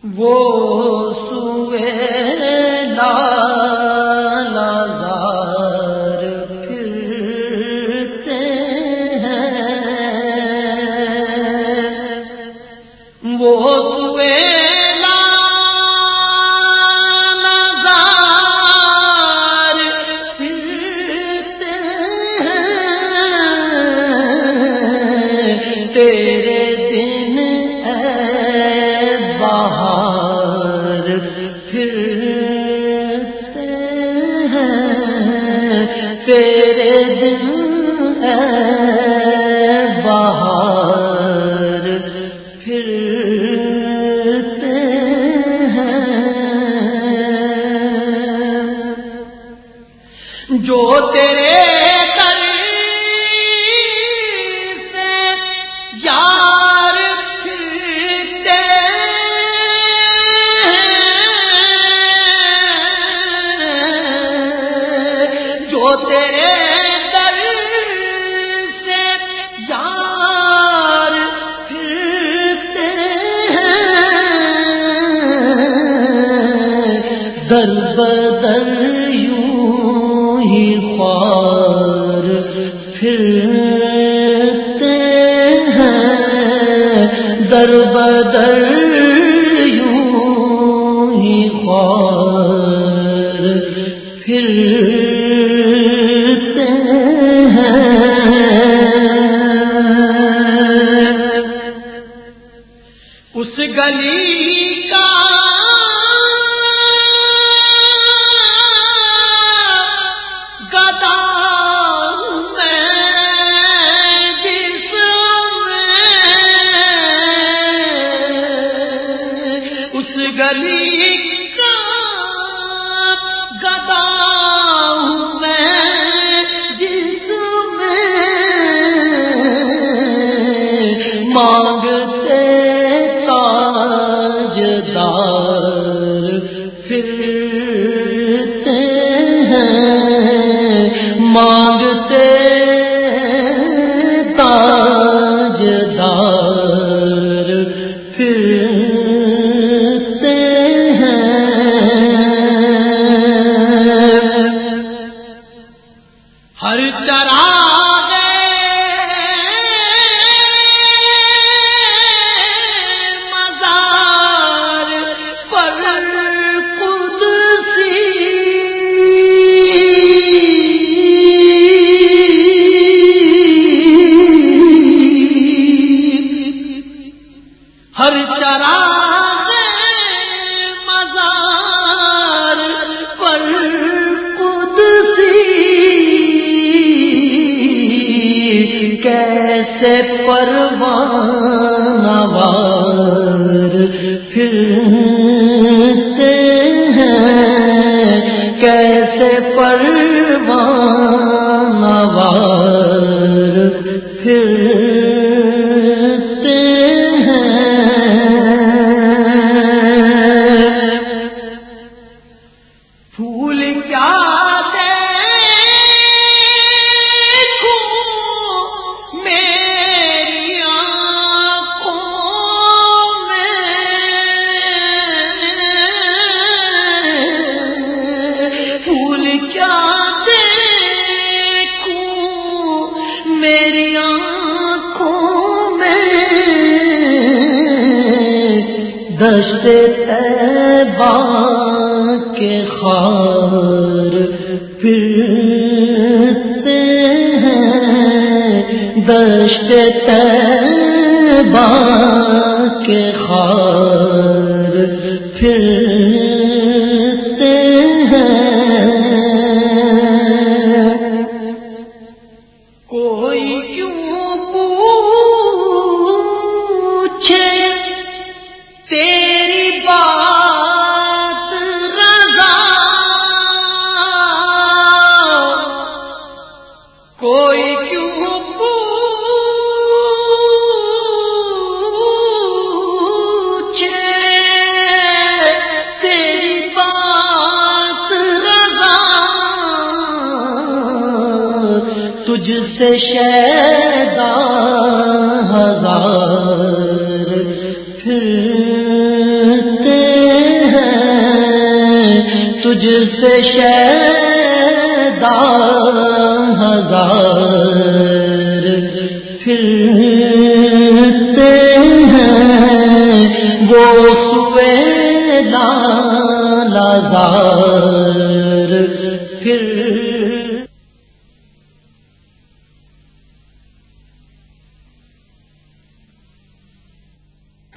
وہ سوئے لالازار پھرتے ہیں، وہ سوئے لالازار پھرتے ہیں، تیرے دن بہار پھرتے ہیں، تیرے دن بہار پھرتے ہیں، جو تیرے قریب سے یار پھرتے تیرے در سے یار پھرتے ہیں، در بدر یوں ہی خوار پھرتے ہیں، در بدر یوں ہی خوار پھرتے ہیں، اس گلی کا گدا میں جس میں، اس گلی کا گدا مانگتے تاجدار پھرتے ہیں، مانگتے تاجدار پھرتے ہیں، ہر چراغ مزار پر قدسی، ہر چراغ مزار پر قدسی، کیسے پروانہ وار پھرتے ہیں، کیسے پروانہ وار پھرتے ہیں، پھول کیا دشت طیبہ کے خار پھرتے ہیں، دشت طیبہ کے خار پھرتے ہیں، کوئی کیوں پوچھے تیری بات رضا، کوئی کیوں پوچھے تجھ سے شیدا ہزار پھرتے ہیں وہ سویدا لازار پھر